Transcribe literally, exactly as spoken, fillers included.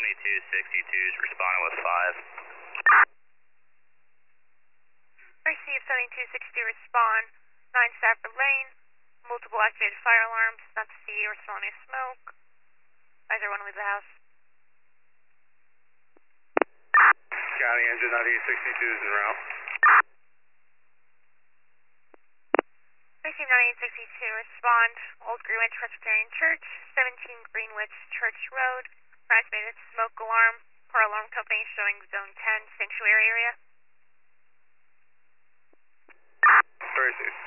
seventy-two sixty-two is responding with five. Receive seventy-two sixty-two, respond. nine Stafford Lane. Multiple activated fire alarms. Not to see or smell any smoke. Either one leave the house. County engine ninety-eight sixty-two is en route. Receive ninety-eight sixty-two, respond. Old Greenwich Presbyterian Church, seventeen Greenwich Church Road. Activated smoke alarm. Per alarm company showing zone ten sanctuary area. Tracy.